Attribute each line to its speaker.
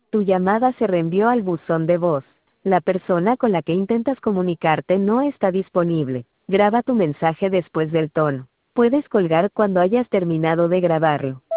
Speaker 1: Tu llamada se reenvió al buzón de voz. La persona con la que intentas comunicarte no está disponible. Graba tu mensaje después del tono. Puedes colgar cuando hayas terminado de grabarlo.